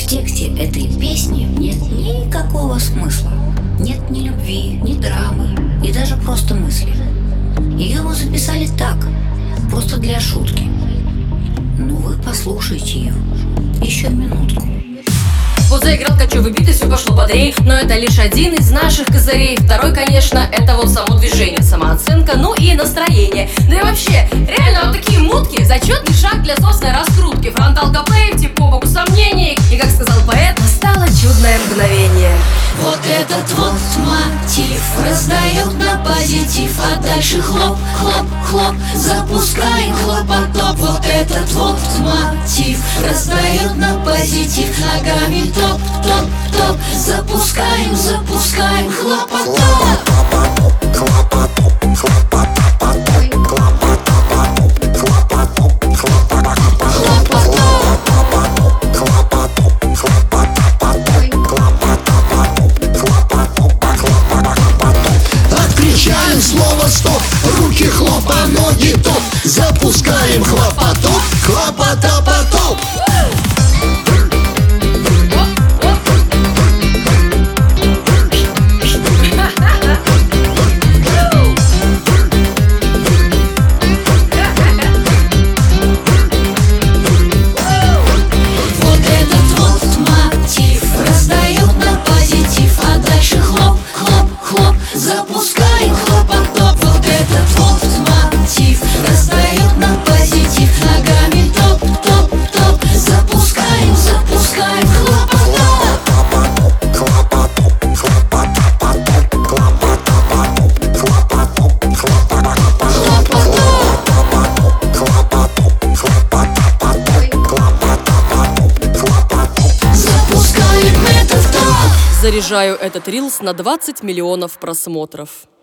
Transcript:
тексте этой песни нет никакого смысла. Нет ни любви, ни драмы и даже просто мысли. Ее мы записали так, просто для шутки. Ну вы послушайте ее еще минутку. Вот заиграл кочевый бит и все пошло бодрее. Но это лишь один из наших козырей. Второй, конечно, это вот само движение, самооценка, ну и настроение. Да и вообще, реально вот такие мутки — зачетный шаг для собственной раскрутки. Фронталка плей, в по боку сомнений. И как сказал поэт, настало чудное мгновение. Вот этот вот мотив раздает на позитив, а дальше хлоп, хлоп, хлоп, запускаем хлопотоп. Вот этот вот мотив раздает на позитив, ногами топ, топ, топ, запускаем, запускаем хлопотоп. Отключаем слово стоп, руки хлопа, ноги топ, запускаем хлопотоп, хлопотопотоп. Запускаем хлопотоп. Вот этот вот мотив раздает на позитив, ногами топ, топ, топ, запускаем, запускаем хлопотоп. Запускаем это в топ. Заряжаю этот рилс на 20 миллионов просмотров.